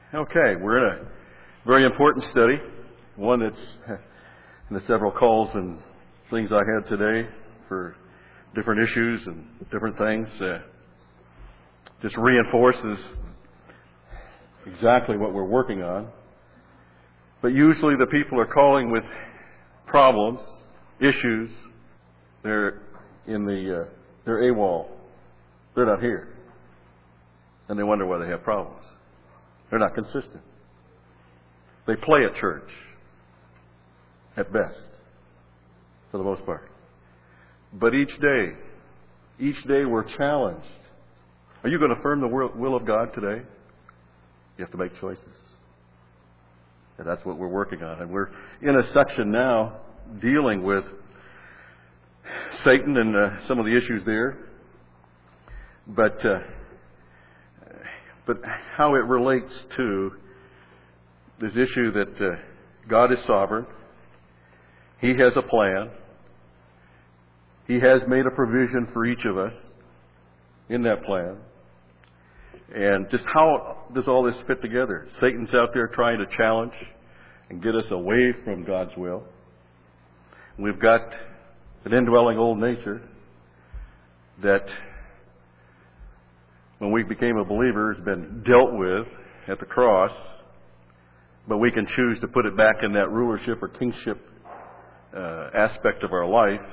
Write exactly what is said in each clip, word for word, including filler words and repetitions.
Okay, we're in a very important study, one that's in the several calls and things I had today for different issues and different things. Uh, just reinforces exactly what we're working on. But usually the people are calling with problems, issues. They're in the, uh, they're AWOL. They're not here. And they wonder why they have problems. They're not consistent. They play at church, at best, for the most part. But each day, each day we're challenged. Are you going to affirm the will of God today? You have to make choices. And that's what we're working on. And we're in a section now dealing with Satan and uh, some of the issues there. But uh, but how it relates to this issue that uh, God is sovereign. He has a plan. He has made a provision for each of us in that plan. And just how does all this fit together? Satan's out there trying to challenge and get us away from God's will. We've got an indwelling old nature that, when we became a believer, has been dealt with at the cross, but we can choose to put it back in that rulership or kingship uh, aspect of our life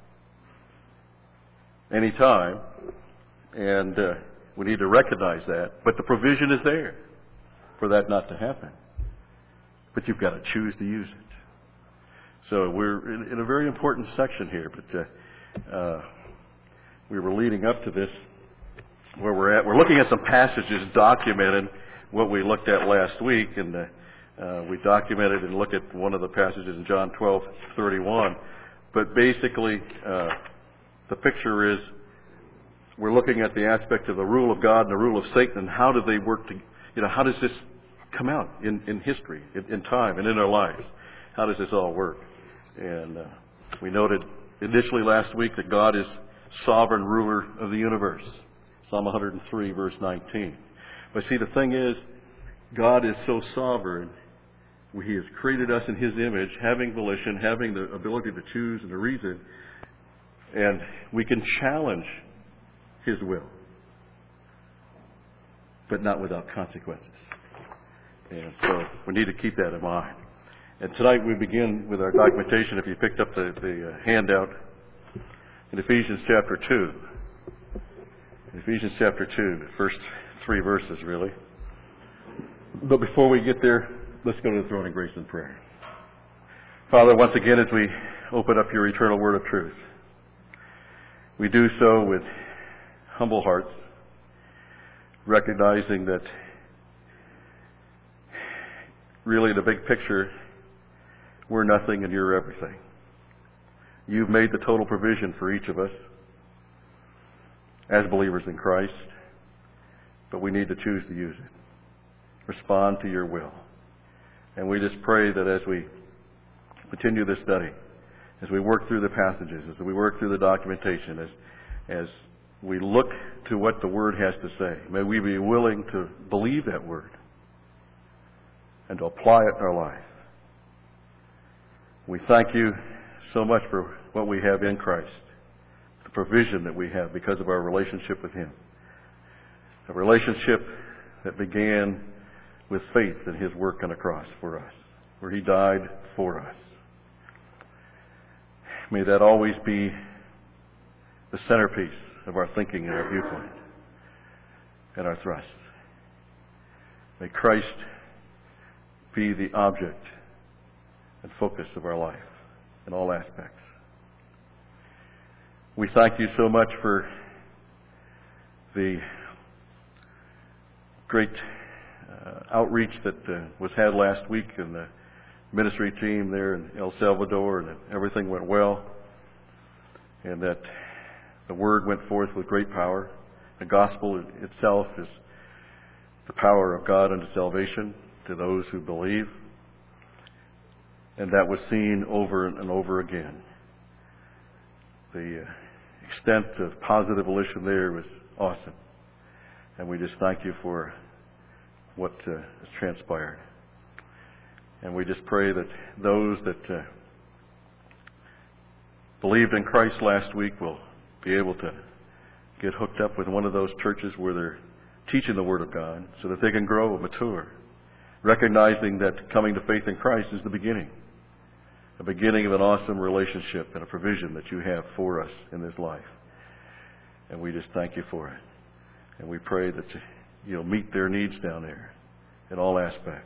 anytime, and uh, we need to recognize that. But the provision is there for that not to happen. But you've got to choose to use it. So we're in, in a very important section here, but uh, uh, we were leading up to this where we're at. We're looking at some passages documenting what we looked at last week, and uh, uh, we documented and looked at one of the passages in John twelve thirty-one. But basically, uh, the picture is we're looking at the aspect of the rule of God and the rule of Satan, and how do they work to, you know, how does this come out in, in history, in, in time, and in our lives? How does this all work? And uh, we noted initially last week that God is sovereign ruler of the universe. Psalm one hundred three, verse nineteen. But see, the thing is, God is so sovereign. He has created us in His image, having volition, having the ability to choose and to reason. And we can challenge His will, but not without consequences. And so we need to keep that in mind. And tonight we begin with our documentation. If you picked up the, the uh, handout in Ephesians chapter two. In Ephesians chapter two, the first three verses really. But before we get there, let's go to the throne of grace in prayer. Father, once again as we open up your eternal word of truth, we do so with humble hearts, recognizing that really the big picture, we're nothing and you're everything. You've made the total provision for each of us as believers in Christ, but we need to choose to use it. Respond to your will. And we just pray that as we continue this study, as we work through the passages, as we work through the documentation, as as we look to what the Word has to say, may we be willing to believe that Word and to apply it in our life. We thank you so much for what we have in Christ, the provision that we have because of our relationship with Him. A relationship that began with faith in His work on the cross for us, where He died for us. May that always be the centerpiece of our thinking and our viewpoint and our thrust. May Christ be the object and focus of our life in all aspects. We thank you so much for the great uh, outreach that uh, was had last week, and the ministry team there in El Salvador, and that everything went well, and that the word went forth with great power. The gospel itself is the power of God unto salvation to those who believe, and that was seen over and over again. The uh, extent of positive volition there was awesome, and we just thank you for what uh, has transpired. And we just pray that those that uh, believed in Christ last week will be able to get hooked up with one of those churches where they're teaching the Word of God so that they can grow and mature, recognizing that coming to faith in Christ is the beginning, the beginning of an awesome relationship and a provision that you have for us in this life. And we just thank you for it. And we pray that you'll meet their needs down there in all aspects.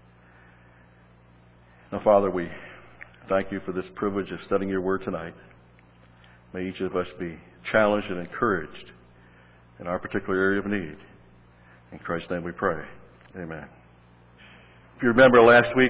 Now, Father, we thank you for this privilege of studying your Word tonight. May each of us be challenged and encouraged in our particular area of need. In Christ's name we pray. Amen. If you remember last week,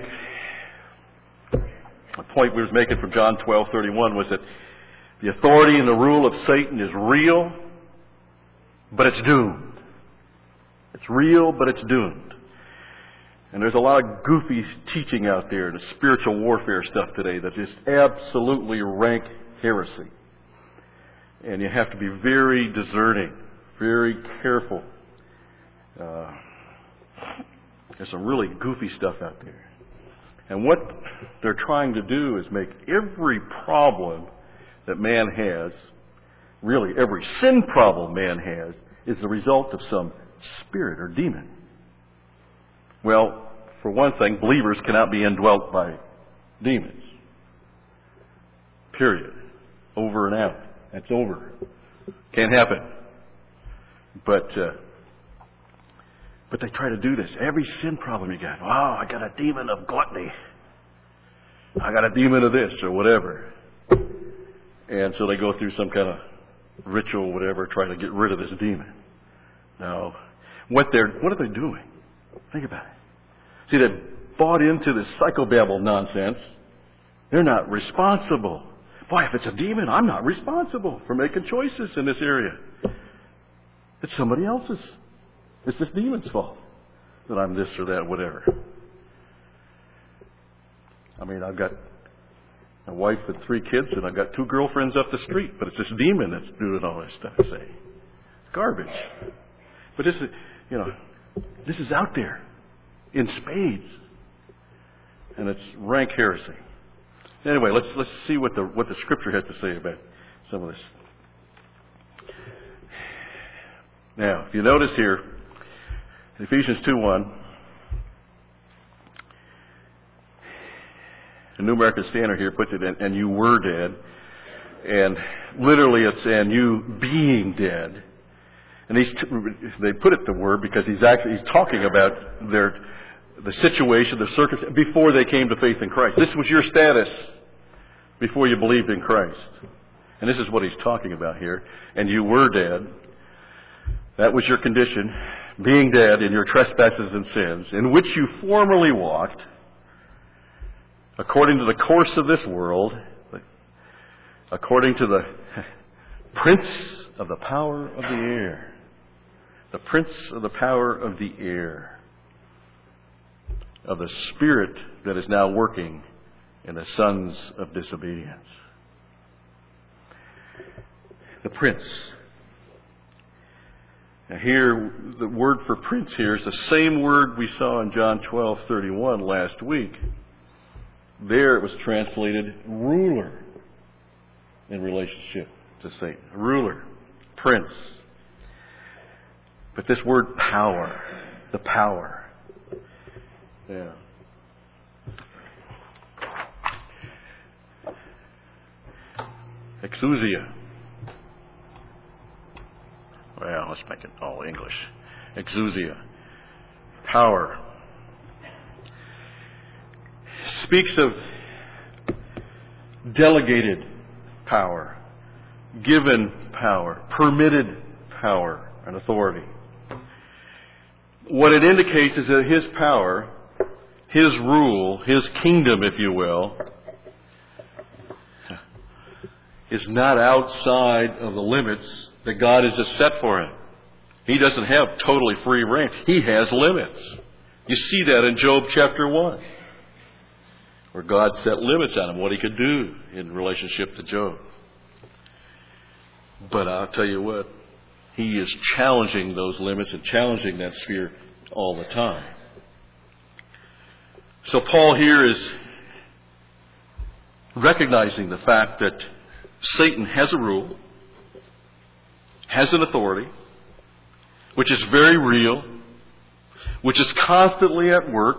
the point we was making from John twelve thirty-one was that the authority and the rule of Satan is real, but it's doomed. It's real, but it's doomed. And there's a lot of goofy teaching out there, the spiritual warfare stuff today that's just absolutely rank heresy. And you have to be very discerning, very careful. Uh, there's some really goofy stuff out there. And what they're trying to do is make every problem that man has, really every sin problem man has, is the result of some spirit or demon. Well, for one thing, believers cannot be indwelt by demons. Period. Over and out. That's over. Can't happen. But uh, but they try to do this. Every sin problem you got. Oh, I got a demon of gluttony. I got a demon of this or whatever. And so they go through some kind of ritual, whatever, trying to get rid of this demon. Now, what they're what are they doing? Think about it. See, they've bought into this psychobabble nonsense. They're not responsible. Boy, if it's a demon, I'm not responsible for making choices in this area. It's somebody else's. It's this demon's fault that I'm this or that, whatever. I mean, I've got a wife and three kids, and I've got two girlfriends up the street, but it's this demon that's doing all this stuff. Say, garbage. But this is, you know, this is out there in spades, and it's rank heresy. Anyway, let's let's see what the what the Scripture has to say about some of this. Now, if you notice here, Ephesians two one, the New American Standard here puts it in, and you were dead, and literally it's and you being dead. And these they put it the word because he's actually he's talking about their the situation, the circumstance before they came to faith in Christ. This was your status before you believed in Christ. And this is what he's talking about here. And you were dead. That was your condition, being dead in your trespasses and sins, in which you formerly walked, according to the course of this world, according to the prince of the power of the air. The prince of the power of the air. Of the spirit that is now working in the sons of disobedience. The prince. Now here, the word for prince here is the same word we saw in John twelve thirty-one last week. There it was translated ruler in relationship to Satan. Ruler, prince. But this word power, the power. Yeah. Exousia. Well, let's make it all English. Exousia. Power. Speaks of delegated power, given power, permitted power and authority. What it indicates is that his power, his rule, his kingdom, if you will, is not outside of the limits that God has just set for him. He doesn't have totally free reign. He has limits. You see that in Job chapter one, where God set limits on him, what he could do in relationship to Job. But I'll tell you what, he is challenging those limits and challenging that sphere all the time. So Paul here is recognizing the fact that Satan has a rule, has an authority, which is very real, which is constantly at work.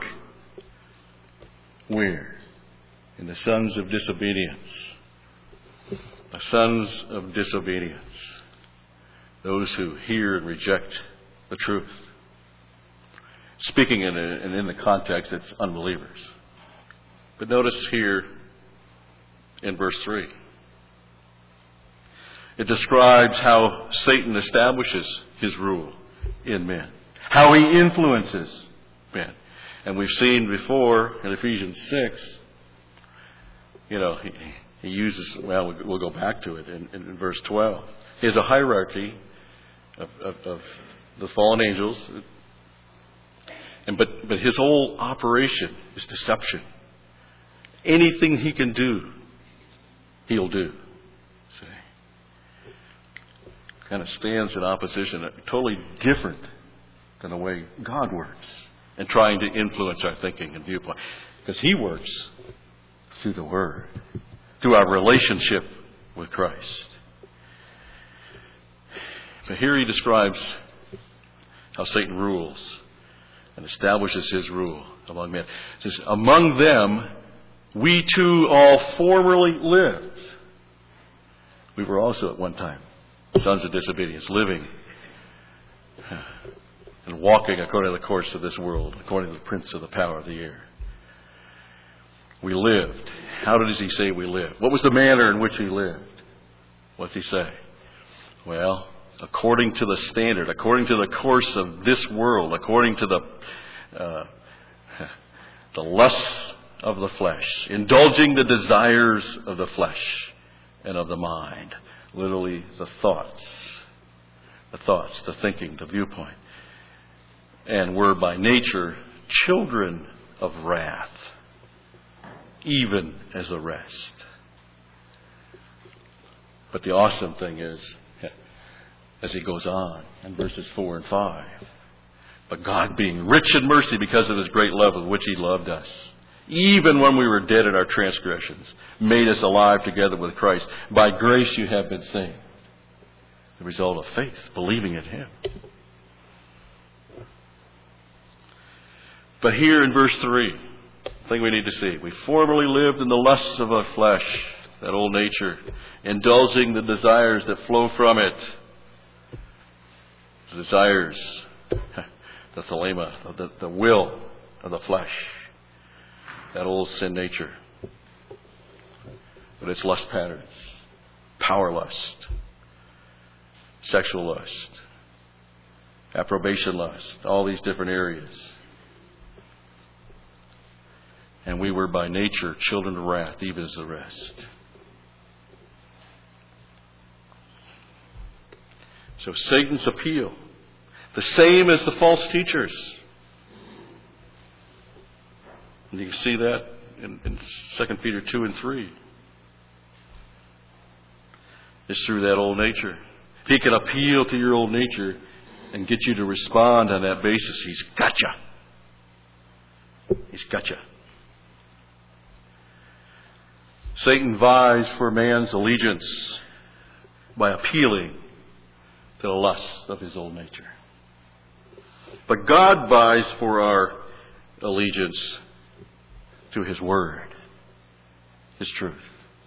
Where? In the sons of disobedience. The sons of disobedience. Those who hear and reject the truth. Speaking in, a, and in the context, it's unbelievers. But notice here in verse three. It describes how Satan establishes his rule in men. How he influences men. And we've seen before in Ephesians six, you know, he, he uses, well, we'll go back to it in, in verse twelve. He has a hierarchy of, of, of the fallen angels. And but, but his whole operation is deception. Anything he can do, he'll do. See? Kind of stands in opposition, totally different than the way God works, and trying to influence our thinking and viewpoint. Because he works through the Word, through our relationship with Christ. But here he describes how Satan rules and establishes his rule among men. He says, among them we too all formerly lived. We were also at one time sons of disobedience, living and walking according to the course of this world, according to the prince of the power of the air. We lived. How does he say we lived? What was the manner in which he lived? What's he say? Well, according to the standard, according to the course of this world, according to the uh, the lusts of the flesh, indulging the desires of the flesh and of the mind. Literally, the thoughts, the thoughts, the thinking, the viewpoint. And we're by nature children of wrath, even as the rest. But the awesome thing is, as he goes on in verses four and five, but God being rich in mercy because of his great love with which he loved us, even when we were dead in our transgressions, made us alive together with Christ. By grace you have been saved. The result of faith, believing in him. But here in verse three, the thing we need to see. We formerly lived in the lusts of our flesh, that old nature, indulging the desires that flow from it. The desires, the thelema, the, the will of the flesh. That old sin nature. But its lust patterns. Power lust. Sexual lust. Approbation lust. All these different areas. And we were by nature children of wrath, even as the rest. So Satan's appeal, the same as the false teachers. And you can see that in, in Second Peter two and three. It's through that old nature. If he can appeal to your old nature and get you to respond on that basis, he's got you. He's got you. Satan vies for man's allegiance by appealing to the lusts of his old nature. But God vies for our allegiance through his Word, his truth.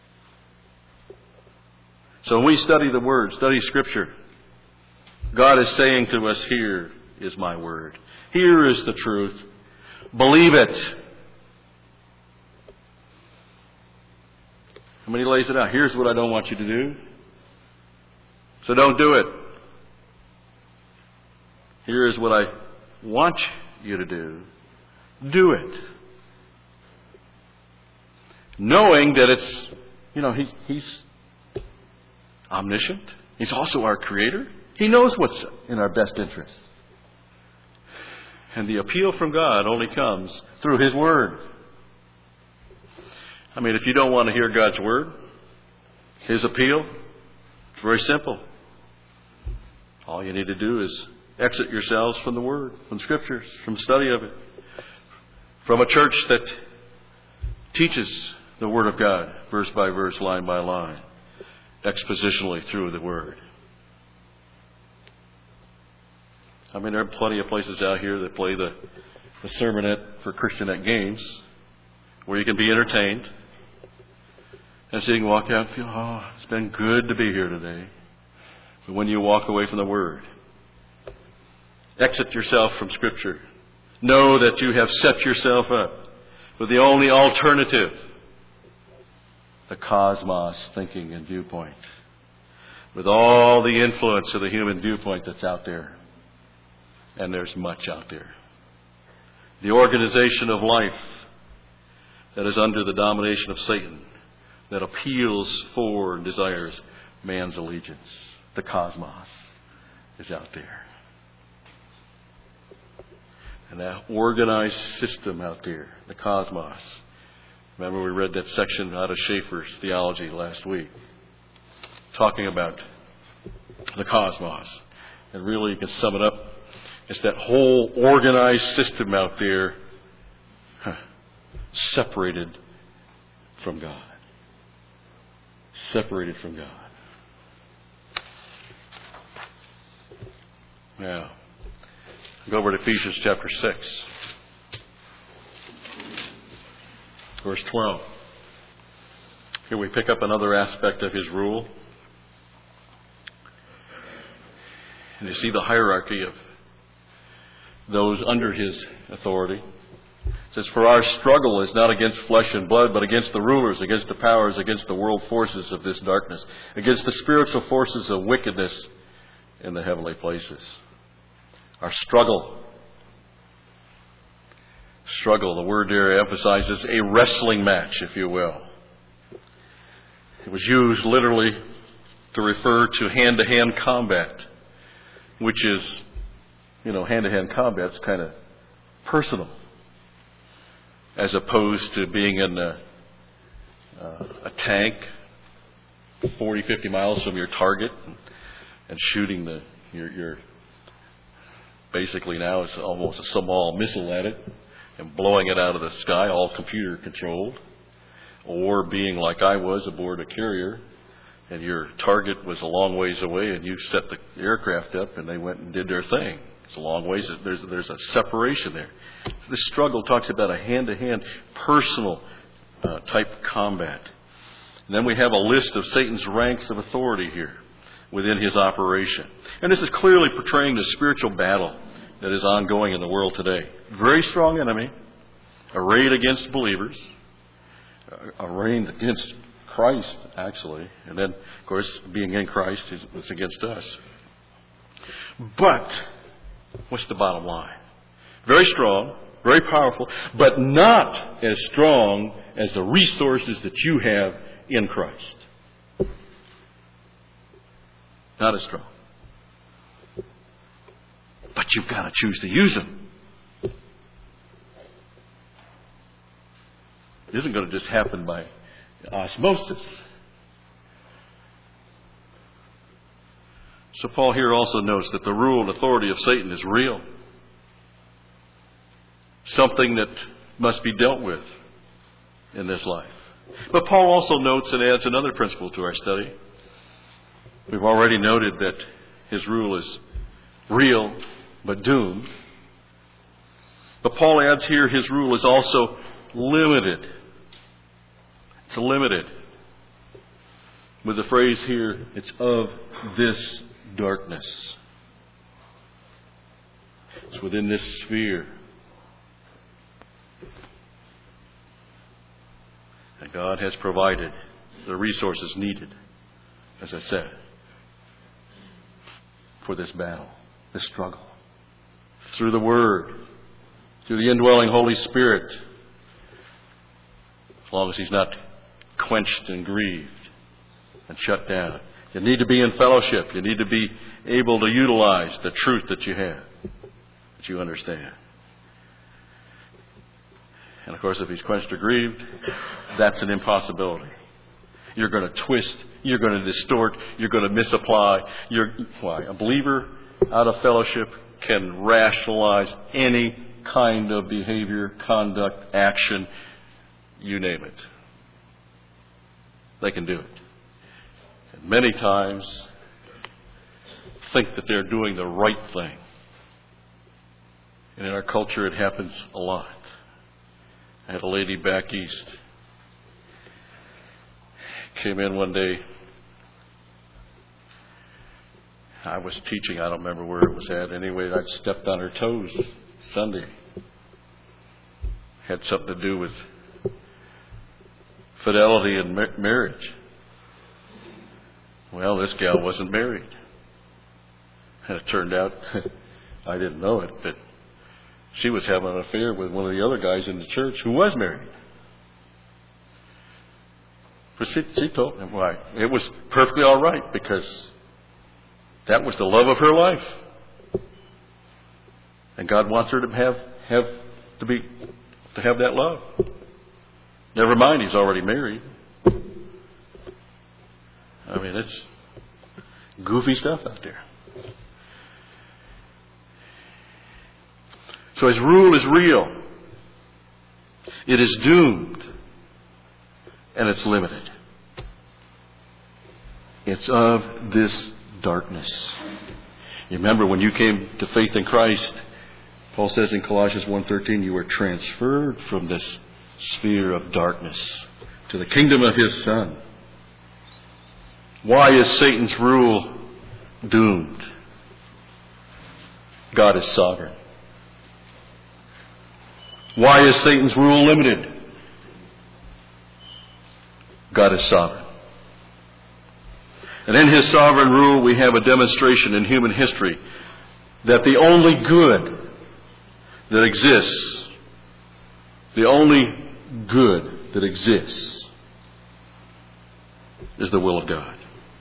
So when we study the Word, study Scripture, God is saying to us, here is my Word. Here is the truth. Believe it. And when he lays it out, here's what I don't want you to do. So don't do it. Here is what I want you to do. Do it. Knowing that it's, you know, he's, he's omniscient. He's also our Creator. He knows what's in our best interest. And the appeal from God only comes through his Word. I mean, if you don't want to hear God's Word, his appeal, it's very simple. All you need to do is Exit yourselves from the Word, from Scriptures, from study of it, from a church that teaches the Word of God, verse by verse, line by line, expositionally through the Word. I mean, there are plenty of places out here that play the, the sermonette for Christianette games, where you can be entertained, and so you can walk out and feel, oh, it's been good to be here today. But when you walk away from the Word, exit yourself from Scripture. Know that you have set yourself up with the only alternative, the cosmos thinking and viewpoint, with all the influence of the human viewpoint that's out there. And there's much out there. The organization of life that is under the domination of Satan, that appeals for and desires man's allegiance. The cosmos is out there. And that organized system out there, the cosmos. Remember we read that section out of Schaeffer's theology last week, talking about the cosmos. And really you can sum it up. It's that whole organized system out there, huh, separated from God. Separated from God. Now, go over to Ephesians chapter six, verse twelve. Here we pick up another aspect of His rule. And you see the hierarchy of those under His authority. It says, for our struggle is not against flesh and blood, but against the rulers, against the powers, against the world forces of this darkness, against the spiritual forces of wickedness in the heavenly places. Our struggle. Struggle, the word there emphasizes a wrestling match, if you will. It was used literally to refer to hand-to-hand combat, which is, you know, hand-to-hand combat is kind of personal, as opposed to being in a, uh, a tank forty, fifty miles from your target and, and shooting the your, your basically now it's almost a small missile at it and blowing it out of the sky, all computer controlled, or being like I was aboard a carrier and your target was a long ways away and you set the aircraft up and they went and did their thing. It's a long ways. There's, there's a separation there. This struggle talks about a hand-to-hand, personal uh, type combat. And then we have a list of Satan's ranks of authority here within his operation. And this is clearly portraying the spiritual battle that is ongoing in the world today. Very strong enemy, arrayed against believers, uh, arrayed against Christ, actually. And then, of course, being in Christ is, is against us. But what's the bottom line? Very strong, very powerful, but not as strong as the resources that you have in Christ. Not as strong. But you've got to choose to use them. It isn't going to just happen by osmosis. So Paul here also notes that the rule and authority of Satan is real. Something that must be dealt with in this life. But Paul also notes and adds another principle to our study. We've already noted that his rule is real but doomed. But Paul adds here his rule is also limited. It's limited. With the phrase here, it's of this darkness. It's within this sphere. And God has provided the resources needed, as I said, for this battle, this struggle. Through the Word, through the indwelling Holy Spirit, as long as He's not quenched and grieved and shut down. You need to be in fellowship. You need to be able to utilize the truth that you have, that you understand. And of course, if He's quenched or grieved, that's an impossibility. You're going to twist. You're going to distort. You're going to misapply. You're, why? A believer out of fellowship can rationalize any kind of behavior, conduct, action, you name it. They can do it. And many times think that they're doing the right thing. And in our culture it happens a lot. I had a lady back east. Came in one day. I was teaching, I don't remember where it was at. Anyway, I stepped on her toes Sunday. Had something to do with fidelity in mar- marriage. Well, this gal wasn't married. And it turned out, I didn't know it, but she was having an affair with one of the other guys in the church who was married. But she, she told me why. It was perfectly all right because that was the love of her life. And God wants her to have, have to be to have that love. Never mind, he's already married. I mean, it's goofy stuff out there. So his rule is real. It is doomed. And it's limited. It's of this darkness. You remember when you came to faith in Christ, Paul says in Colossians one thirteen, you were transferred from this sphere of darkness to the kingdom of his Son. Why is Satan's rule doomed? God is sovereign. Why is Satan's rule limited? God is sovereign. And in his sovereign rule we have a demonstration in human history that the only good that exists, the only good that exists is the will of God.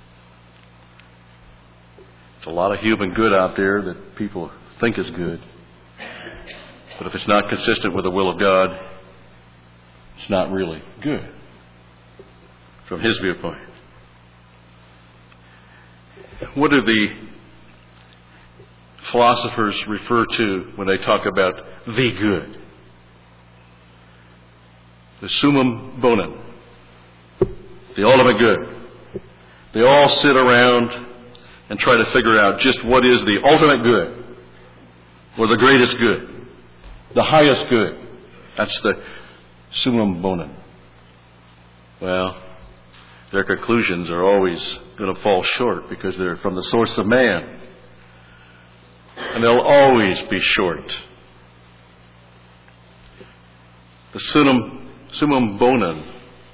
There's a lot of human good out there that people think is good. But if it's not consistent with the will of God, it's not really good from his viewpoint. What do the philosophers refer to when they talk about the good? The summum bonum, the ultimate good. They all sit around and try to figure out just what is the ultimate good or the greatest good. The highest good. That's the summum bonum. Well, their conclusions are always going to fall short because they're from the source of man. And they'll always be short. The summum, summum bonum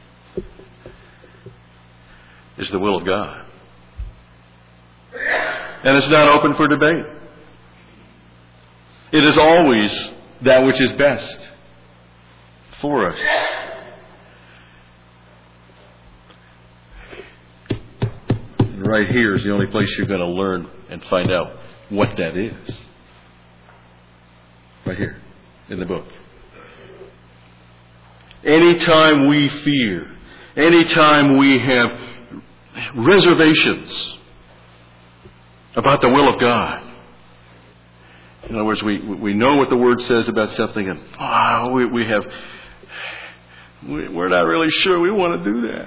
is the will of God. And it's not open for debate. It is always that which is best for us. And right here is the only place you're going to learn and find out what that is. Right here in the book. Anytime we fear, anytime we have reservations about the will of God, in other words, we we know what the Word says about something, and oh, we, we have, we, we're not really sure we want to do that.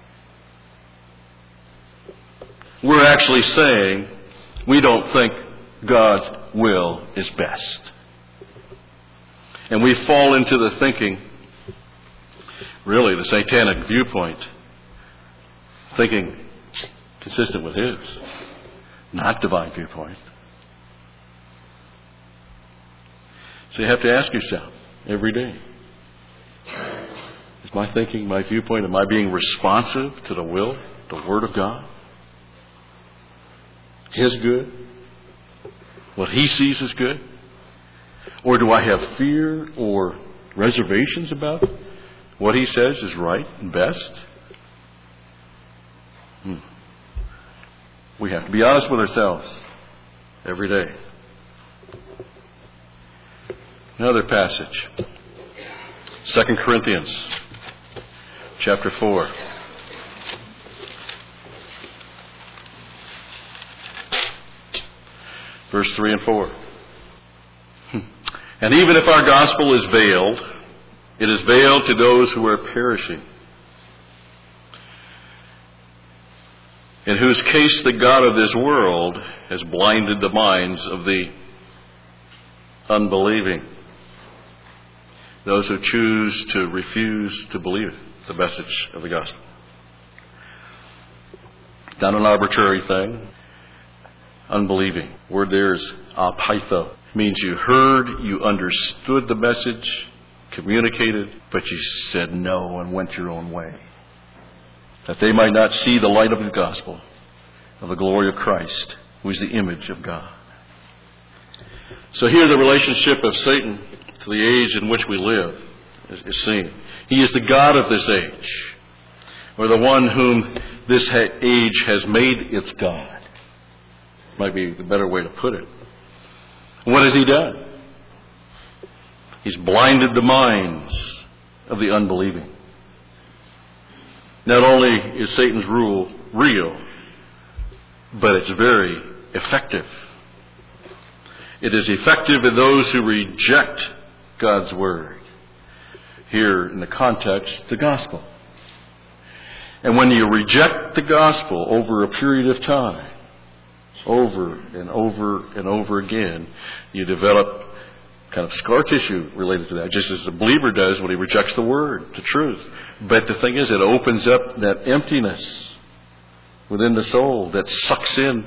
We're actually saying we don't think God's will is best. And we fall into the thinking, really the satanic viewpoint, thinking consistent with his, not divine viewpoint. So you have to ask yourself every day, is my thinking, my viewpoint, am I being responsive to the will, the Word of God? His good? What He sees as good? Or do I have fear or reservations about what He says is right and best? Hmm. We have to be honest with ourselves every day. Another passage. Second Corinthians chapter four. Verse three and four. And even if our gospel is veiled, it is veiled to those who are perishing, in whose case the God of this world has blinded the minds of the unbelieving, those who choose to refuse to believe the message of the gospel. Not an arbitrary thing. Unbelieving. Word there is apatho. Means you heard, you understood the message, communicated, but you said no and went your own way. That they might not see the light of the gospel, of the glory of Christ, who is the image of God. So here the relationship of Satan to the age in which we live is, is seen. He is the God of this age, or the one whom this ha- age has made its God. Might be the better way to put it. What has he done? He's blinded the minds of the unbelieving. Not only is Satan's rule real, but it's very effective. It is effective in those who reject God's word. Here in the context, the gospel. And when you reject the gospel over a period of time, over and over and over again, you develop kind of scar tissue related to that, just as the believer does when he rejects the word, the truth. But the thing is, it opens up that emptiness within the soul that sucks in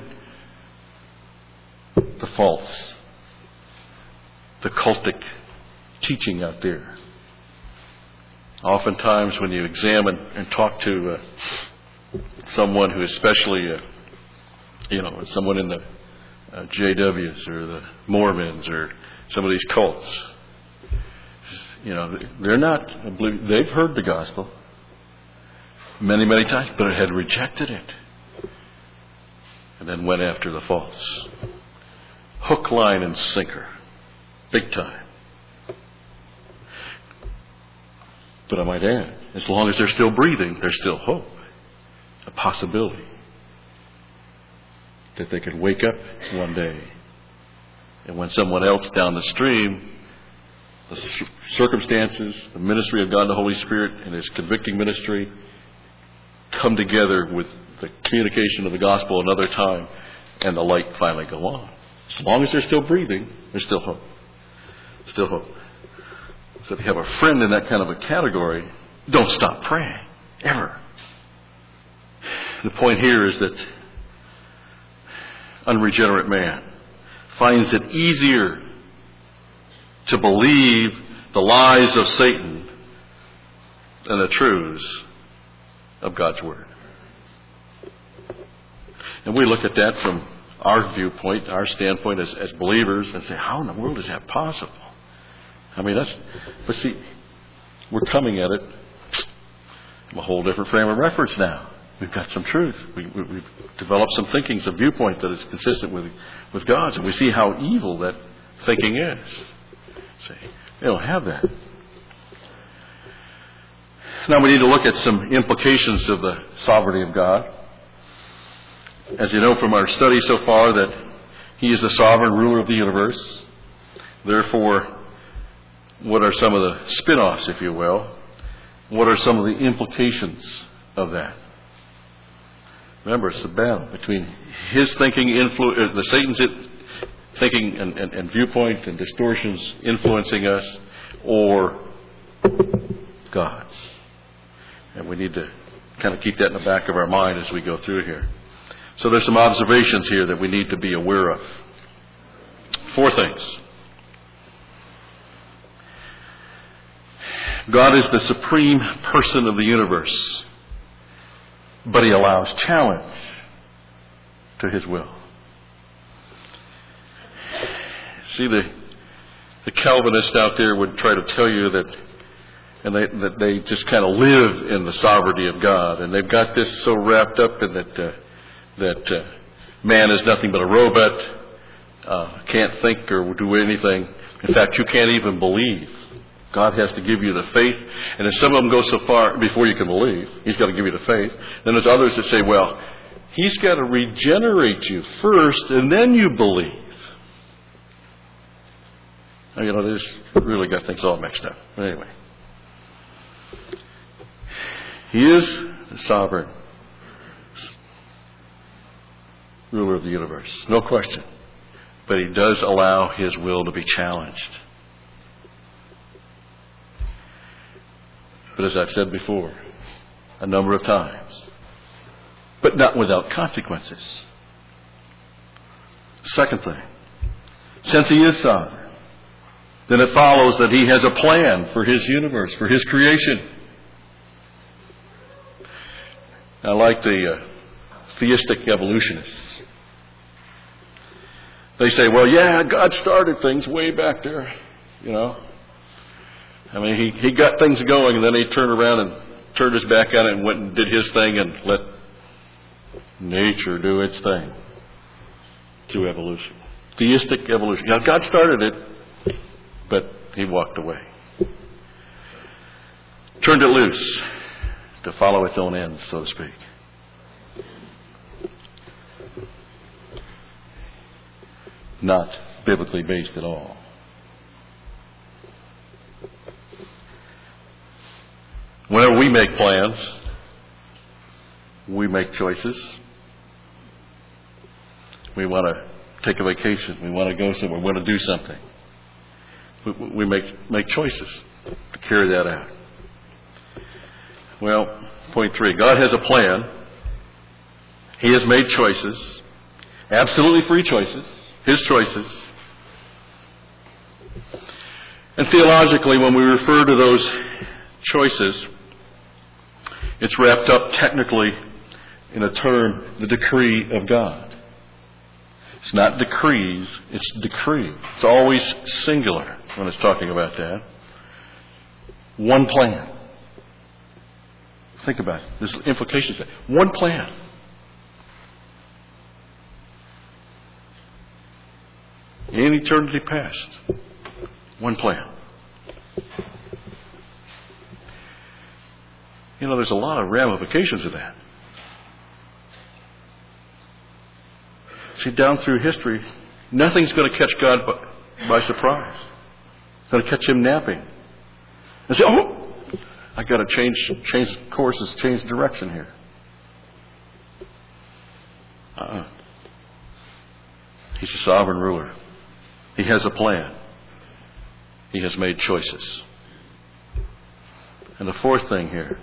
the false, the cultic teaching out there. Oftentimes when you examine and talk to uh, someone who especially, uh, you know, someone in the uh, J Ws or the Mormons or some of these cults, you know, they're not, they've heard the gospel many, many times, but it had rejected it and then went after the false. Hook, line, and sinker. Big time. But I might add, as long as they're still breathing, there's still hope. A possibility that they could wake up one day, and when someone else down the stream, the circumstances, the ministry of God the Holy Spirit and His convicting ministry come together with the communication of the gospel another time, and the light finally go on. As long as they're still breathing, there's still hope. Still hope. So if you have a friend in that kind of a category, don't stop praying, ever. The point here is that unregenerate man finds it easier to believe the lies of Satan than the truths of God's Word. And we look at that from our viewpoint, our standpoint as, as believers, and say, how in the world is that possible? I mean, that's, but see, we're coming at it from a whole different frame of reference now. We've got some truth. We, we, we've developed some thinking, some viewpoint that is consistent with, with God's, and we see how evil that thinking is. See, they don't have that. Now we need to look at some implications of the sovereignty of God. As you know from our study so far, that He is the sovereign ruler of the universe. Therefore, what are some of the spin-offs, if you will? What are some of the implications of that? Remember, it's the battle between his thinking, influ- the Satan's thinking and, and, and viewpoint and distortions influencing us, or God's. And we need to kind of keep that in the back of our mind as we go through here. So there's some observations here that we need to be aware of. Four things. God is the supreme person of the universe, but He allows challenge to His will. See, the the Calvinists out there would try to tell you that, and they that they just kind of live in the sovereignty of God, and they've got this so wrapped up in that uh, that uh, man is nothing but a robot, uh, can't think or do anything. In fact, you can't even believe. God has to give you the faith. And if some of them go so far before you can believe, He's got to give you the faith. Then there's others that say, well, He's got to regenerate you first and then you believe. You know, this really got things all mixed up. Anyway. He is the sovereign ruler of the universe. No question. But he does allow his will to be challenged. But as I've said before, a number of times, but not without consequences. Second thing, since he is sovereign, then it follows that he has a plan for his universe, for his creation. I like the uh, theistic evolutionists. They say, well, yeah, God started things way back there, you know. I mean, he, he got things going, and then he turned around and turned his back on it and went and did his thing and let nature do its thing through evolution. Theistic evolution. Now, God started it, but he walked away. Turned it loose to follow its own ends, so to speak. Not biblically based at all. Whenever we make plans, we make choices. We want to take a vacation. We want to go somewhere. We want to do something. We, we make make choices to carry that out. Well, point three, God has a plan. He has made choices, absolutely free choices, His choices. And theologically, when we refer to those choices, it's wrapped up technically in a term, the decree of God. It's not decrees, it's decree. It's always singular when it's talking about that. One plan. Think about it. There's implications there. One plan. In eternity past. One plan. You know, there's a lot of ramifications of that. See, down through history, nothing's going to catch God by, by surprise. It's going to catch Him napping. And say, oh, I got to change, change courses, change direction here. Uh-uh. He's a sovereign ruler. He has a plan. He has made choices. And the fourth thing here,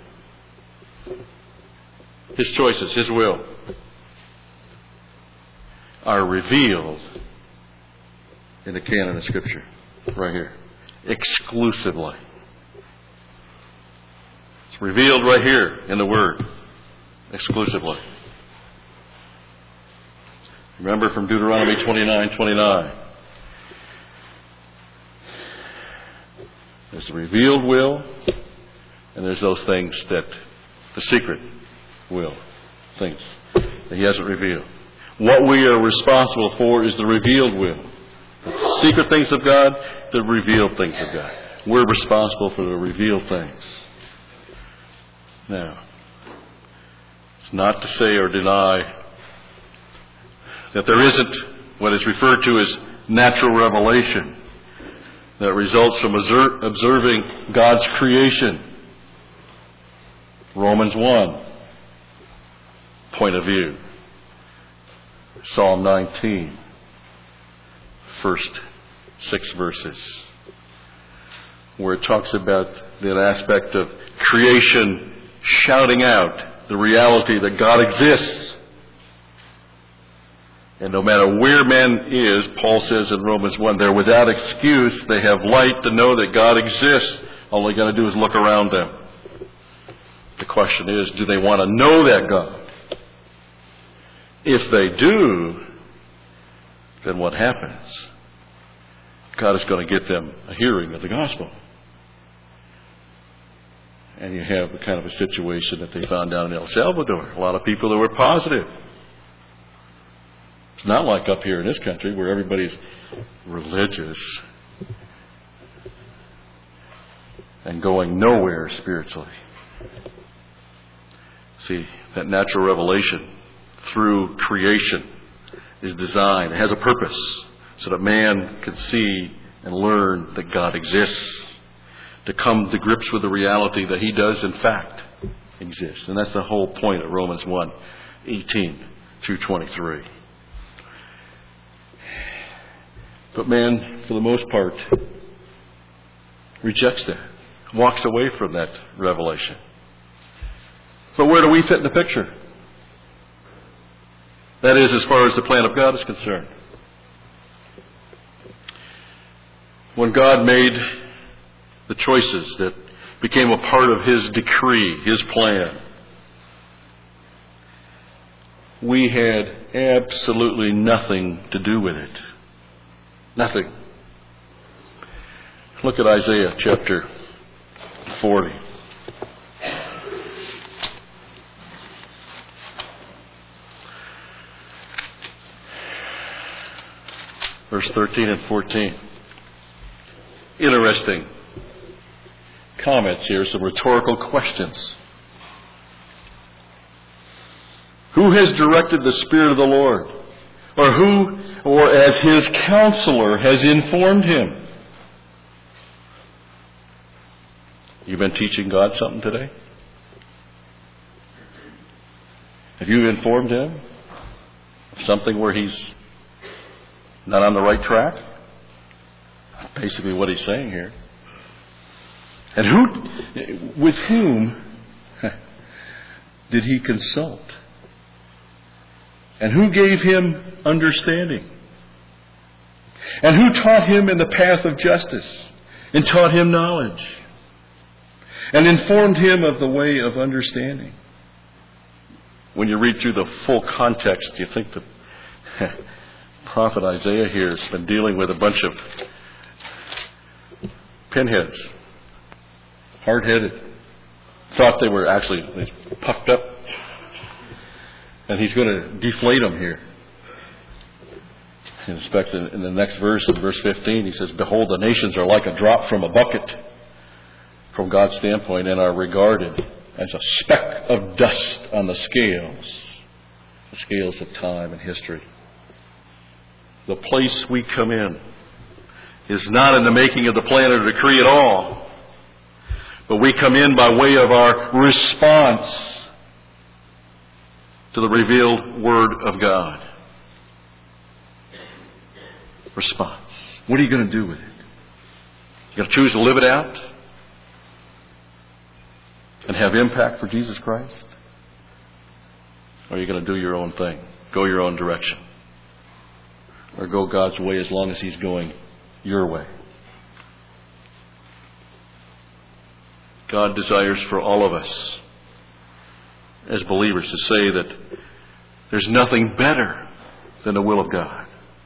His choices, His will, are revealed in the canon of Scripture, right here, exclusively. It's revealed right here in the Word, exclusively. Remember from Deuteronomy twenty-nine twenty-nine. There's the revealed will, and there's those things that, the secret will, things that He hasn't revealed. What we are responsible for is the revealed will. The secret things of God, the revealed things of God. We're responsible for the revealed things. Now, it's not to say or deny that there isn't what is referred to as natural revelation that results from observing God's creation. Romans one, point of view. Psalm nineteen, first six verses, where it talks about that aspect of creation shouting out the reality that God exists. And no matter where man is, Paul says in Romans one, they're without excuse. They have light to know that God exists. All they got to do is look around them. The question is, do they want to know that God? If they do, then what happens? God is going to get them a hearing of the gospel. And you have the kind of a situation that they found down in El Salvador. A lot of people that were positive. It's not like up here in this country where everybody's religious and going nowhere spiritually. See, that natural revelation through creation is designed, it has a purpose, so that man can see and learn that God exists, to come to grips with the reality that He does in fact exist. And that's the whole point of Romans one, eighteen through twenty-three. But man, for the most part, rejects that, walks away from that revelation. But where do we fit in the picture? That is, as far as the plan of God is concerned. When God made the choices that became a part of His decree, His plan, we had absolutely nothing to do with it. Nothing. Look at Isaiah chapter forty. Verse thirteen and fourteen. Interesting comments here, some rhetorical questions. Who has directed the Spirit of the Lord? Or who, or as His counselor, has informed Him? You've been teaching God something today? Have you informed Him of something where He's not on the right track? That's basically what He's saying here. And who, with whom did He consult? And who gave Him understanding? And who taught Him in the path of justice? And taught Him knowledge? And informed Him of the way of understanding? When you read through the full context, you think the prophet Isaiah here has been dealing with a bunch of pinheads, hard-headed, thought they were actually puffed up, and he's going to deflate them here. In fact, in the next verse, in verse fifteen, he says, "Behold, the nations are like a drop from a bucket from God's standpoint, and are regarded as a speck of dust on the scales, the scales of time and history." The place we come in is not in the making of the plan or decree at all, but we come in by way of our response to the revealed Word of God. Response. What are you going to do with it? You got to choose to live it out and have impact for Jesus Christ? Or are you going to do your own thing, go your own direction, or go God's way as long as He's going your way? God desires for all of us as believers to say that there's nothing better than the will of God.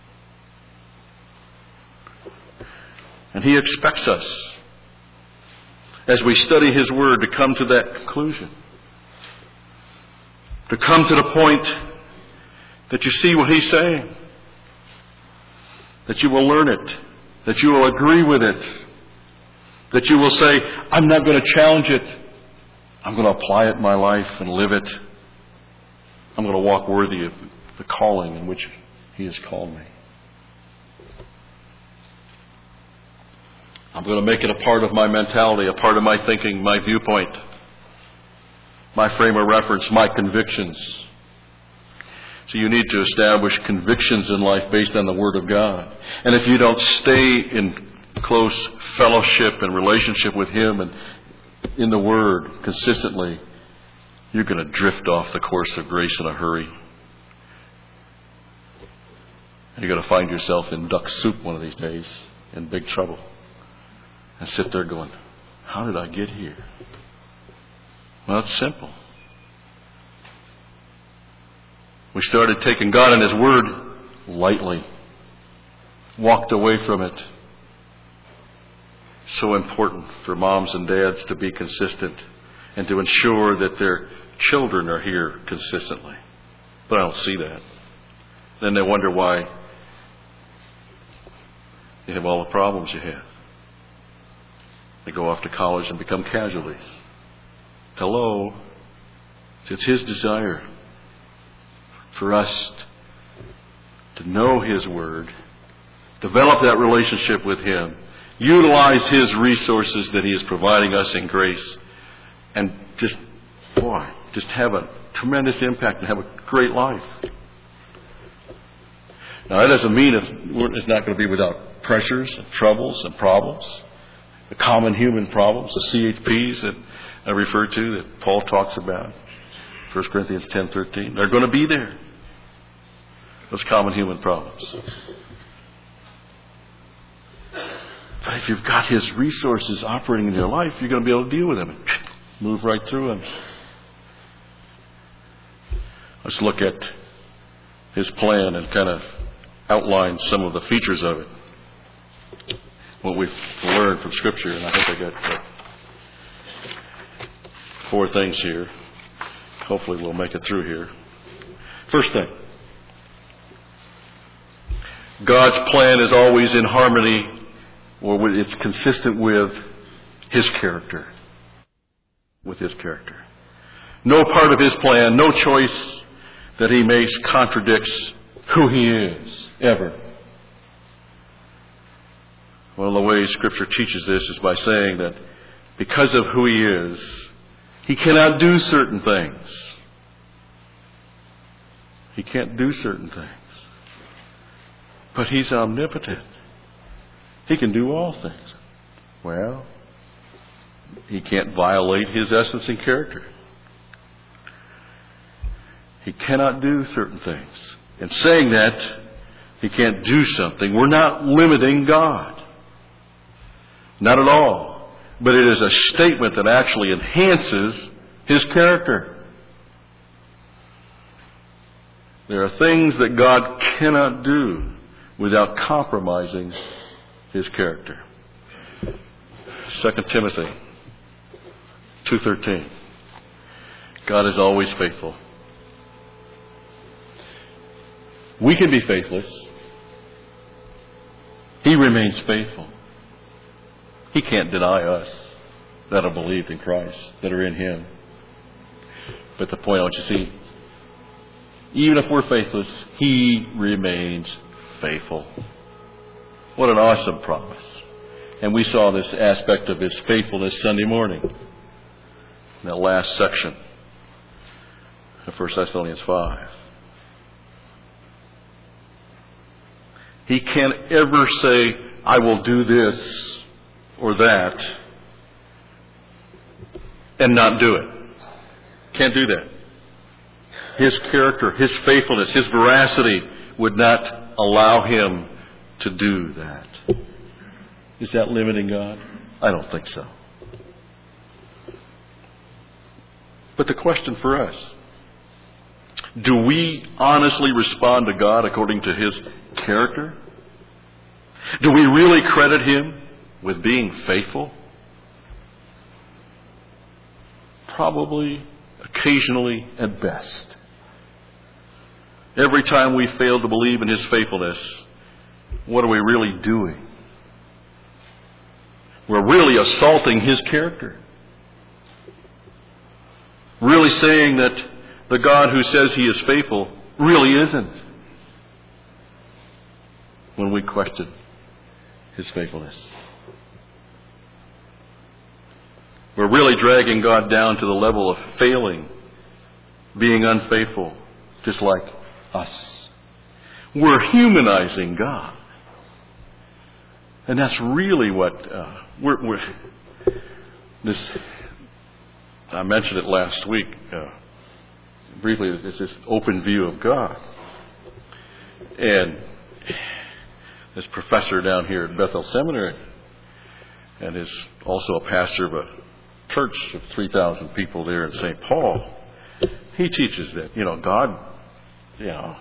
And He expects us, as we study His Word, to come to that conclusion. To come to the point that you see what He's saying. That you will learn it. That you will agree with it. That you will say, I'm not going to challenge it. I'm going to apply it in my life and live it. I'm going to walk worthy of the calling in which He has called me. I'm going to make it a part of my mentality, a part of my thinking, my viewpoint, my frame of reference, my convictions. So you need to establish convictions in life based on the Word of God. And if you don't stay in close fellowship and relationship with Him and in the Word consistently, you're going to drift off the course of grace in a hurry. And you're going to find yourself in duck soup one of these days, in big trouble. And sit there going, how did I get here? Well, it's simple. We started taking God and His Word lightly. Walked away from it. So important for moms and dads to be consistent and to ensure that their children are here consistently. But I don't see that. Then they wonder why you have all the problems you have. They go off to college and become casualties. Hello. It's His desire for us to know His Word, Develop that relationship with Him. Utilize His resources that He is providing us in grace. And just, boy, just have a tremendous impact and have a great life. Now, that doesn't mean it's, it's not going to be without pressures and troubles and problems. The common human problems, the C H Ps that I referred to, that Paul talks about. First Corinthians ten thirteen. They're going to be there. Those common human problems. But if you've got His resources operating in your life, you're going to be able to deal with them. Move right through them. Let's look at His plan and kind of outline some of the features of it. What we've learned from Scripture. And I think I got uh, four things here. Hopefully we'll make it through here. First thing. God's plan is always in harmony, or it's consistent with His character. With His character. No part of His plan, no choice that He makes contradicts who He is, ever. One of the ways Scripture teaches this is by saying that because of who He is, He cannot do certain things. He can't do certain things. But He's omnipotent. He can do all things. Well, He can't violate His essence and character. He cannot do certain things. In saying that He can't do something, we're not limiting God. Not at all. But it is a statement that actually enhances His character. There are things that God cannot do without compromising His character. Second Timothy two thirteen. God is always faithful. We can be faithless. He remains faithful. He can't deny us that have believed in Christ, that are in Him. But the point I want you to see, even if we're faithless, He remains faithful. What an awesome promise. And we saw this aspect of His faithfulness Sunday morning, in that last section of First Thessalonians five. He can't ever say, I will do this or that, and not do it. Can't do that. His character, His faithfulness, His veracity would not allow Him to do that. Is that limiting God? I don't think so. But the question for us, do we honestly respond to God according to His character? Do we really credit Him with being faithful? Probably, occasionally, at best. Every time we fail to believe in His faithfulness, what are we really doing? We're really assaulting His character. Really saying that the God who says He is faithful really isn't, when we question His faithfulness. We're really dragging God down to the level of failing, being unfaithful, just like us. We're humanizing God. And that's really what uh, we're, we're this. I mentioned it last week uh, briefly. It's this open view of God, and this professor down here at Bethel Seminary, and is also a pastor of a church of three thousand people there in Saint Paul. He teaches that you know God, you know,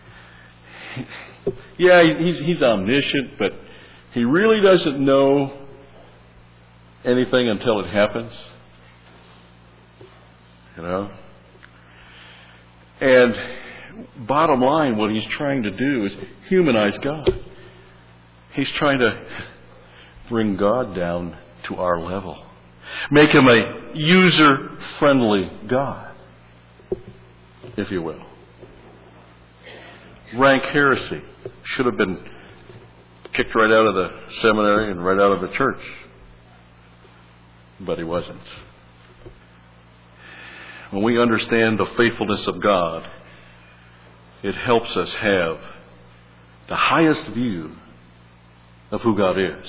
yeah, he's he's omniscient, but He really doesn't know anything until it happens. You know? And bottom line, what he's trying to do is humanize God. He's trying to bring God down to our level. Make Him a user-friendly God, if you will. Rank heresy. Should have been kicked right out of the seminary and right out of the church. But he wasn't. When we understand the faithfulness of God, it helps us have the highest view of who God is.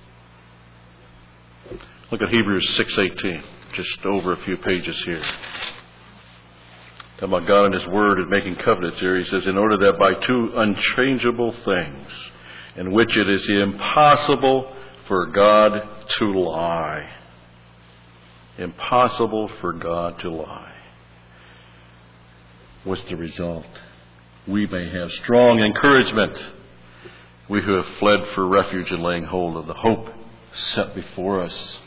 Look at Hebrews six eighteen, just over a few pages here. Talking about God and His Word and making covenants here. He says, in order that by two unchangeable things, in which it is impossible for God to lie. Impossible for God to lie. What's the result? We may have strong encouragement. We who have fled for refuge and laying hold of the hope set before us.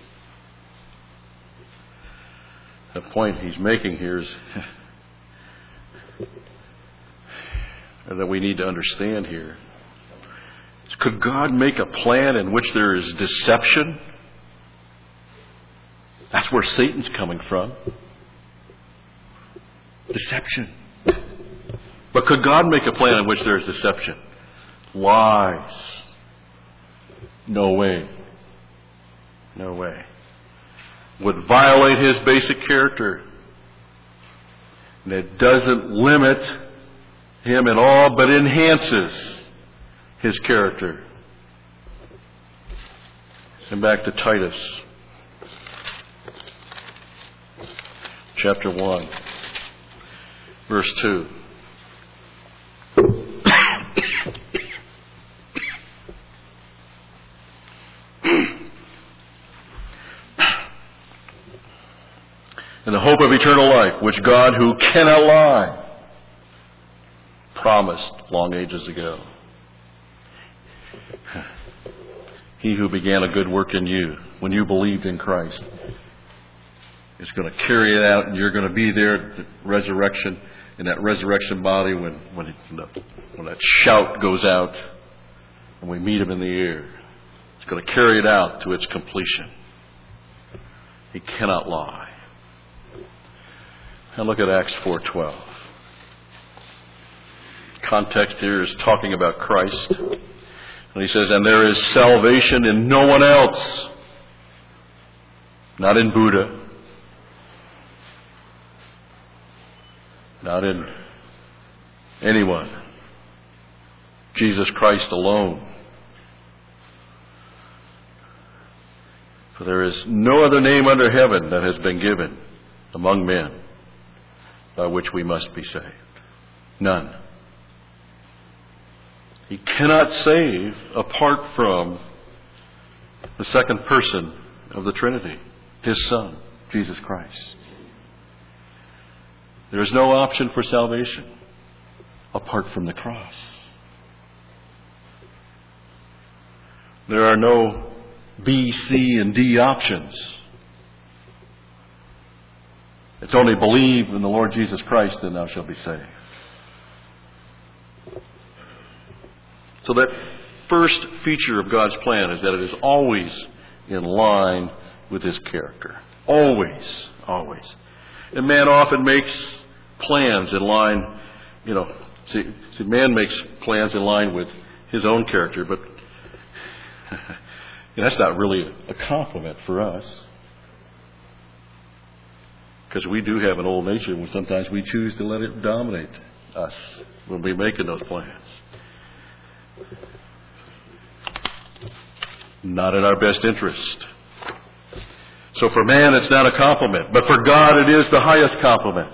The point he's making here is that we need to understand here. Could God make a plan in which there is deception? That's where Satan's coming from. Deception. But could God make a plan in which there is deception? Lies. No way. No way. Would violate His basic character. And it doesn't limit Him at all, but enhances His character. And back to Titus. Chapter one. Verse two. In the hope of eternal life, which God, who cannot lie, promised long ages ago. He who began a good work in you, when you believed in Christ, is going to carry it out, and you're going to be there at the resurrection, in that resurrection body when, when, it, when that shout goes out and we meet Him in the air. It's going to carry it out to its completion. He cannot lie. Now look at Acts four twelve. Context here is talking about Christ. And he says, and there is salvation in no one else. Not in Buddha. Not in anyone. Jesus Christ alone. For there is no other name under heaven that has been given among men by which we must be saved. None. He cannot save apart from the second person of the Trinity, His Son, Jesus Christ. There is no option for salvation apart from the cross. There are no B, C, and D options. It's only believe in the Lord Jesus Christ and thou shalt be saved. So that first feature of God's plan is that it is always in line with His character. Always. Always. And man often makes plans in line, you know, see, see man makes plans in line with his own character, but that's not really a compliment for us. Because we do have an old nature and sometimes we choose to let it dominate us when we're making those plans. Not in our best interest. So for man it's not a compliment, but for God it is the highest compliment.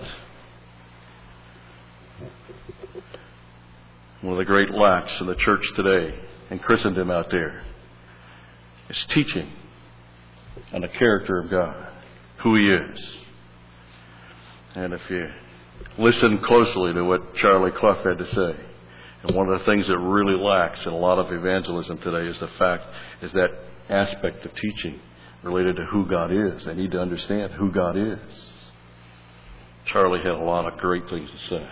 One of the great lacks in the church today and Christendom out there is teaching on the character of God, who He is. And if you listen closely to what Charlie Clough had to say, and one of the things that really lacks in a lot of evangelism today is the fact, is that aspect of teaching related to who God is. They need to understand who God is. Charlie had a lot of great things to say.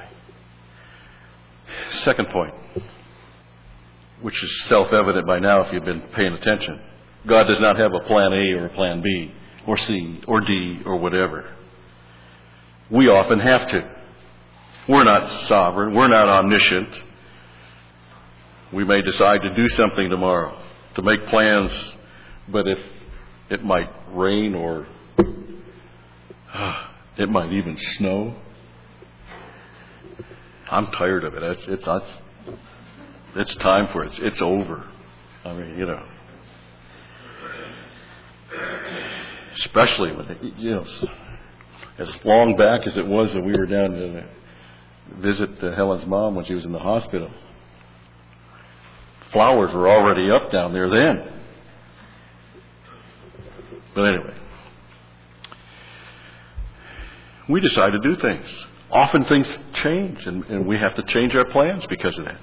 Second point, which is self-evident by now if you've been paying attention. God does not have a plan A or a plan B or C or D or whatever. We often have to. We're not sovereign. We're not omniscient. We may decide to do something tomorrow, to make plans, but if it might rain or uh, it might even snow, I'm tired of it. It's it's it's, it's time for it. It's, it's over. I mean, you know, especially when it, you know, as long back as it was that we were down to visit uh, Helen's mom when she was in the hospital. Flowers were already up down there then. But anyway, we decide to do things. Often things change, and, and we have to change our plans because of that.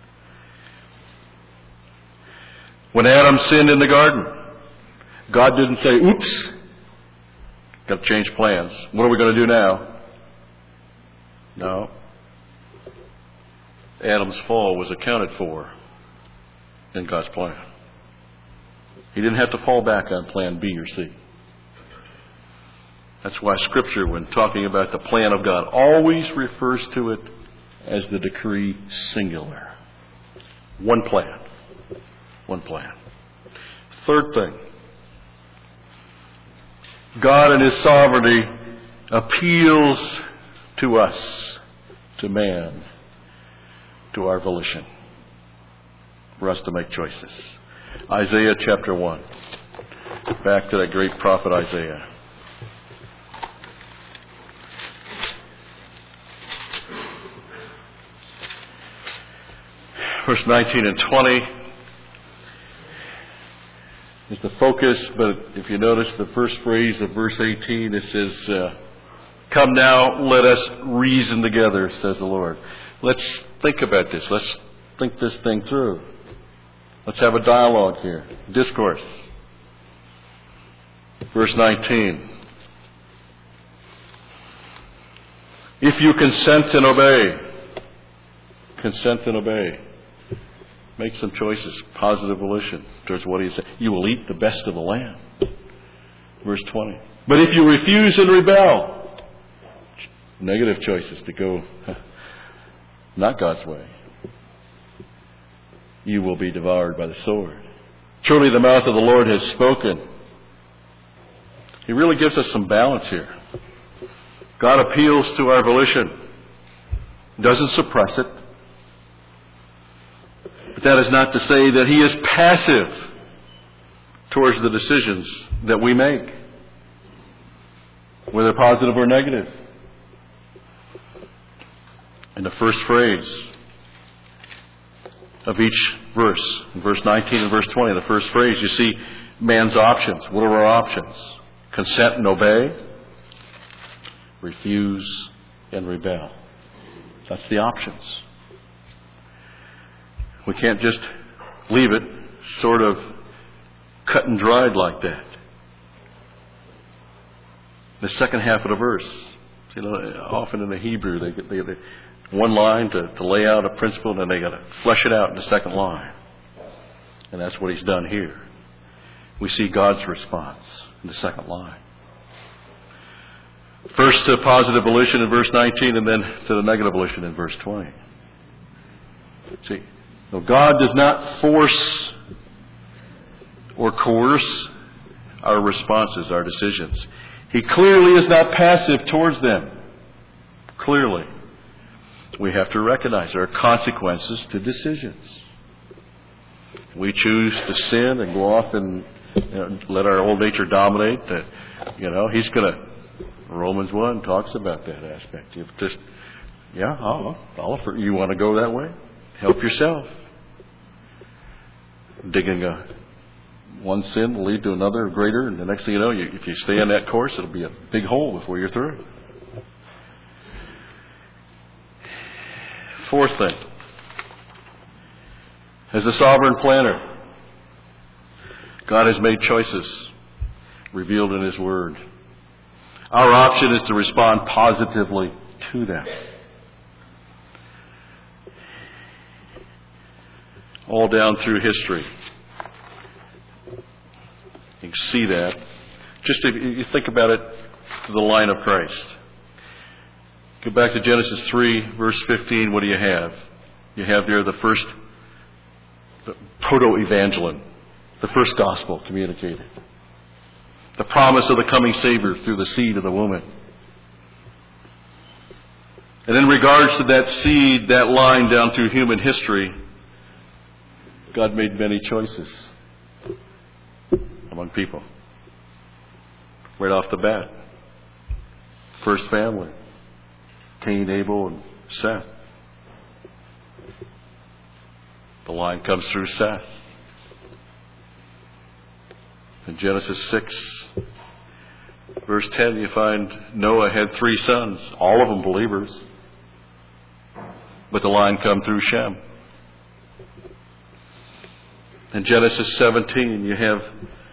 When Adam sinned in the garden, God didn't say, oops, got to change plans. What are we going to do now? No. Adam's fall was accounted for in God's plan. He didn't have to fall back on plan B or C. That's why Scripture, when talking about the plan of God, always refers to it as the decree singular. One plan. One plan. Third thing. God in His sovereignty appeals to us, to man, to our volition, for us to make choices. Isaiah chapter one. Back to that great prophet Isaiah. Verse nineteen and twenty is the focus, but if you notice the first phrase of verse eighteen, it says, uh, come now, let us reason together, says the Lord. Let's think about this. Let's think this thing through. Let's have a dialogue here. Discourse. Verse nineteen. If you consent and obey, consent and obey. Make some choices, positive volition towards what He said. You will eat the best of the land. Verse twenty. But if you refuse and rebel, negative choices to go not God's way, you will be devoured by the sword. Truly the mouth of the Lord has spoken. He really gives us some balance here. God appeals to our volition. Doesn't suppress it. But that is not to say that He is passive towards the decisions that we make, whether positive or negative. In the first phrase of each verse, in verse nineteen and verse twenty, the first phrase, you see man's options. What are our options? Consent and obey, refuse and rebel. That's the options. We can't just leave it sort of cut and dried like that. The second half of the verse, you know, often in the Hebrew, they get they, they, one line to, to lay out a principle, and then they got to flesh it out in the second line. And that's what He's done here. We see God's response in the second line. First to positive volition in verse nineteen, and then to the negative volition in verse twenty. See, no, God does not force or coerce our responses, our decisions. He clearly is not passive towards them. Clearly. We have to recognize there are consequences to decisions. We choose to sin and go off and you know, let our old nature dominate. That you know, He's going to. Romans one talks about that aspect. You just, yeah, I'll, I'll, you want to go that way? Help yourself. Digging a one sin will lead to another greater, and the next thing you know, you, if you stay on that course, it'll be a big hole before you're through. Fourth thing, as the sovereign planner, God has made choices revealed in His Word. Our option is to respond positively to them. All down through history, you can see that. Just if you think about it, to the line of Christ. Go back to Genesis three, verse fifteen. What do you have? You have there the first the proto-evangelon, the first gospel communicated. The promise of the coming Savior through the seed of the woman. And in regards to that seed, that line down through human history, God made many choices among people. Right off the bat. First family. Cain, Abel, and Seth. The line comes through Seth. In Genesis six, verse ten, you find Noah had three sons, all of them believers. But the line come through Shem. In Genesis seventeen, you have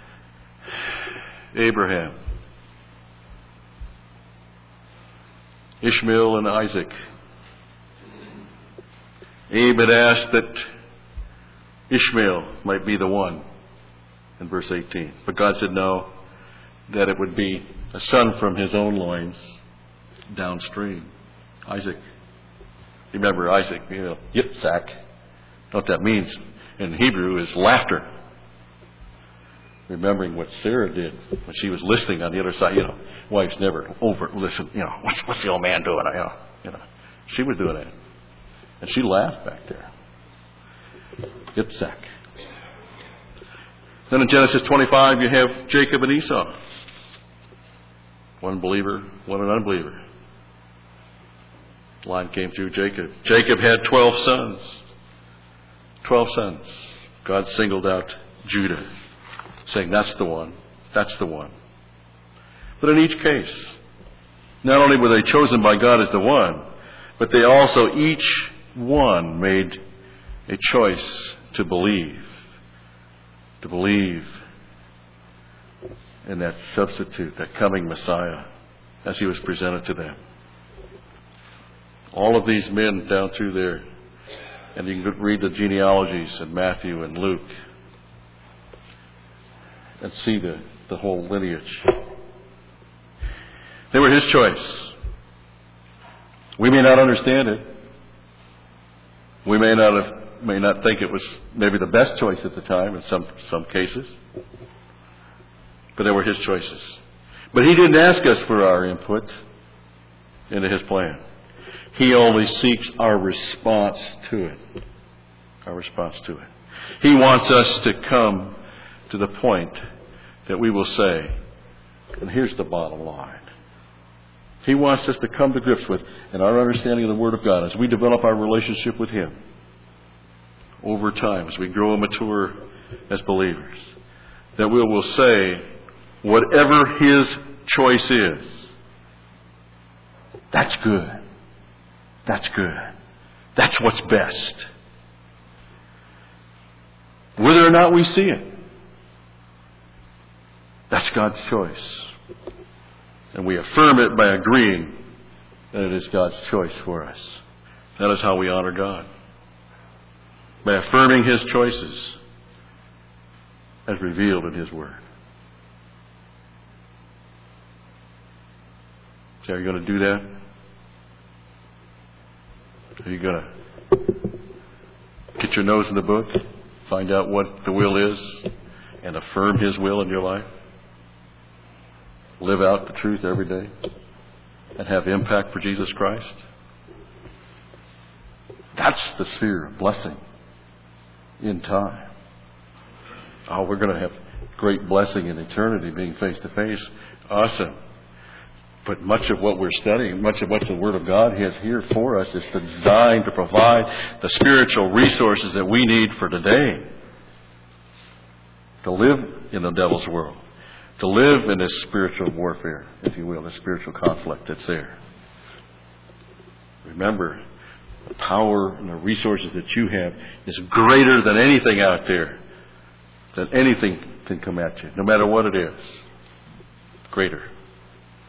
Abraham, Ishmael, and Isaac. Abe had asked that Ishmael might be the one in verse eighteen. But God said no, that it would be a son from his own loins downstream. Isaac. Remember Isaac, you know, Yitzhak. What that means in Hebrew is laughter. Remembering what Sarah did when she was listening on the other side. You know, wives never over listen. You know, what's, what's the old man doing? You know, you know, she was doing that, and she laughed back there. Yitzhak. Then in Genesis twenty-five, you have Jacob and Esau. One believer, one an unbeliever. The line came through Jacob. Jacob had twelve sons. Twelve sons. God singled out Judah, saying, that's the one. That's the one. But in each case, not only were they chosen by God as the one, but they also, each one made a choice to believe. To believe in that substitute, that coming Messiah, as he was presented to them. All of these men down through there, and you can read the genealogies in Matthew and Luke and see the, the whole lineage. They were his choice. We may not understand it. We may not have, may not think it was maybe the best choice at the time in some some cases. But they were his choices. But he didn't ask us for our input into his plan. He only seeks our response to it. Our response to it. He wants us to come to the point that we will say, and here's the bottom line. He wants us to come to grips with, in our understanding of the Word of God, as we develop our relationship with him over time, as we grow and mature as believers, that we will say, whatever his choice is, that's good. That's good. That's what's best. Whether or not we see it, that's God's choice. And we affirm it by agreeing that it is God's choice for us. That is how we honor God. By affirming his choices as revealed in his Word. So are you going to do that? Are you going to get your nose in the book, find out what the will is, and affirm his will in your life? Live out the truth every day and have impact for Jesus Christ? That's the sphere of blessing in time. Oh, we're going to have great blessing in eternity being face to face. Awesome. But much of what we're studying, much of what the Word of God has here for us is designed to provide the spiritual resources that we need for today. To live in the devil's world. To live in this spiritual warfare, if you will, the spiritual conflict that's there. Remember, the power and the resources that you have is greater than anything out there. That anything can come at you, no matter what it is. Greater.